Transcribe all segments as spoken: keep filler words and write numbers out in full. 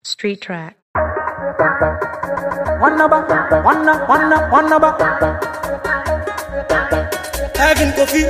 Street track. Wanna ba, wanna, wanna, wanna ba. Having coffee.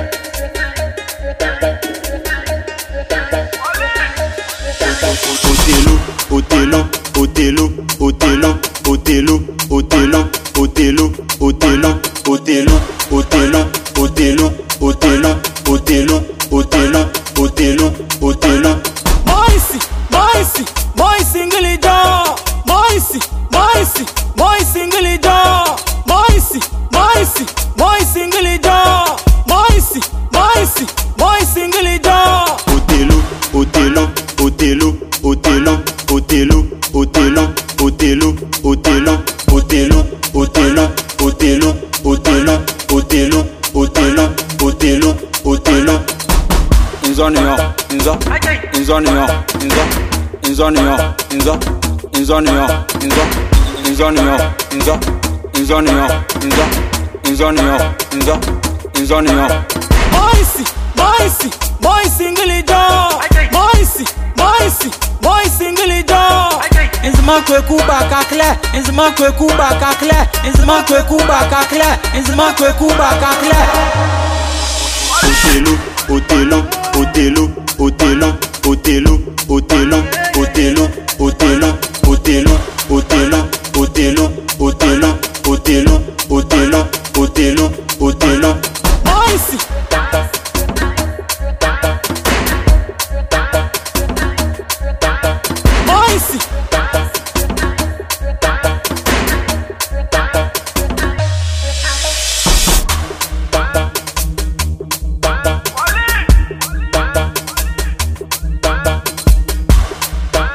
Otelo, Otelo, Otelo, Otelo, Otelo, Otelo, Otelo, Otelo, Otelo, Otelo, Otelo, Otelo, Otelo, Otelo, Otelo. Moisi, Moisi, Moisi Ngilija. Moisi, Moisi, Moisi Ngilija. Moisi, Moisi, Moisi Ngilija. Moisi, Moisi, Moisi Ngilija. Otelo, Otelo, Otelo, Otelo, Otelo, Otelo, Otelo, Otelo, Otelo, Otelo, Otelo, Otelo, Otelo, Otelo, Otelo, Otelo. Insomnia, inzo, insomnia, inzo, insomnia, inzo, insomnia, inzo, insomnia, inzo, insomnia, inzo, insomnia, inzo, insomnia. Moisi, Moisi, Moisi Ngilija. Moisi, Moisi, Moisi Ngilija. Inzima kwe kuba kakle, inzima kwe kuba kakle, inzima kwe kuba kakle, inzima kwe kuba kakle. Otelo, Otelo, Otelo, Otelo, Otelo, Otelo, Otelo, Otelo, Otelo, Otelo, Otelo, Otelo, Otelo, Otelo, Otelo, Otelo. Moisi. Moisi.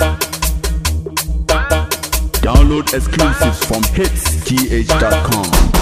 Download exclusives from hits t h dot com.